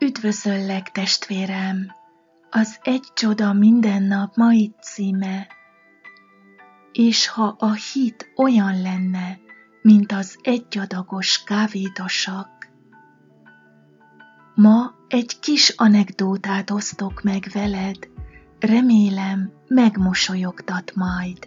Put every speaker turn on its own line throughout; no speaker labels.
Üdvözöllek, testvérem! Az Egy csoda minden nap mai címe. És ha a hit olyan lenne, mint az egyadagos kávétasak. Ma egy kis anekdótát osztok meg veled, remélem megmosolyogtat majd.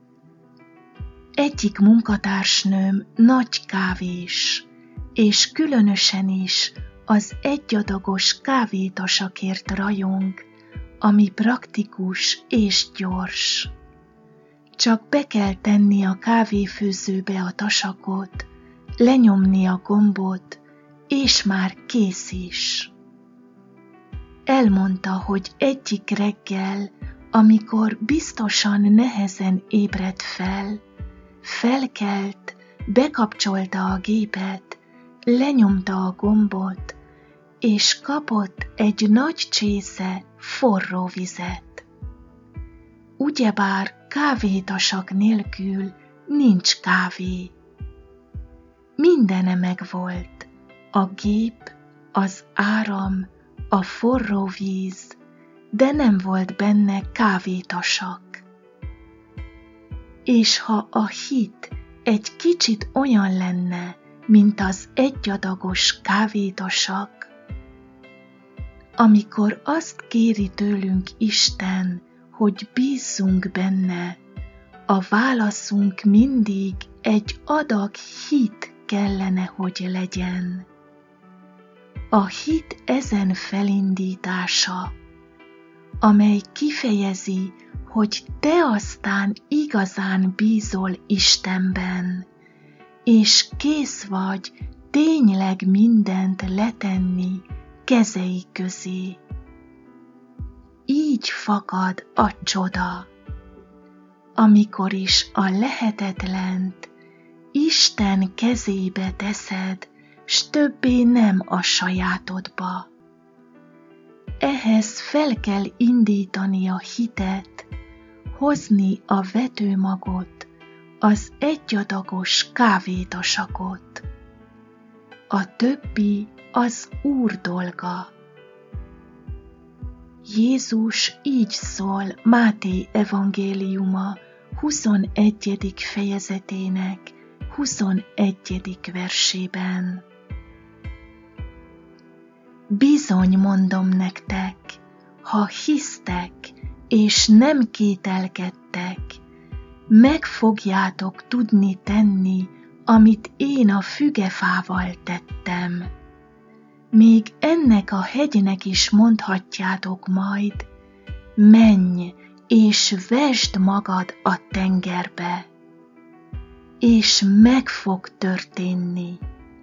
Egyik munkatársnőm nagy kávés, és különösen is az egyadagos kávétasakért rajong, ami praktikus és gyors. Csak be kell tenni a kávéfőzőbe a tasakot, lenyomni a gombot, és már kész is. Elmondta, hogy egyik reggel, amikor biztosan nehezen ébredt fel, felkelt, bekapcsolta a gépet, lenyomta a gombot, és kapott egy nagy csésze forró vizet. Ugyebár kávétasak nélkül nincs kávé. Mindene megvolt, a gép, az áram, a forró víz, de nem volt benne kávétasak. És ha a hit egy kicsit olyan lenne, mint az egyadagos kávétasak, amikor azt kéri tőlünk Isten, hogy bízzunk benne, a válaszunk mindig egy adag hit kellene, hogy legyen. A hit ezen felindítása, amely kifejezi, hogy te aztán igazán bízol Istenben, és kész vagy tényleg mindent letenni kezei közé. Így fakad a csoda, amikor is a lehetetlent Isten kezébe teszed, s többé nem a sajátodba. Ehhez fel kell indítani a hitet, hozni a vetőmagot, az egyadagos kávétasakot. A többi az Úr dolga. Jézus így szól Máté evangéliuma 21. fejezetének 21. versében. Bizony mondom nektek, ha hisztek és nem kételkedtek, meg fogjátok tudni tenni, amit én a fügefával tettem. Még ennek a hegynek is mondhatjátok majd, menj és vesd magad a tengerbe, és meg fog történni.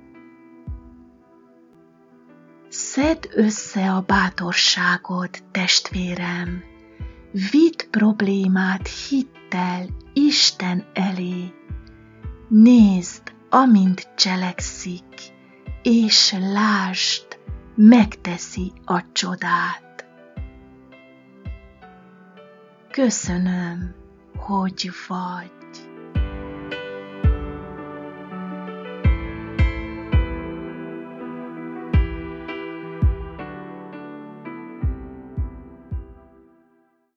Szedd össze a bátorságod, testvérem, vidd problémát hittel Isten elé. Nézd, amint cselekszik, és lásd, megteszi a csodát. Köszönöm, hogy vagy.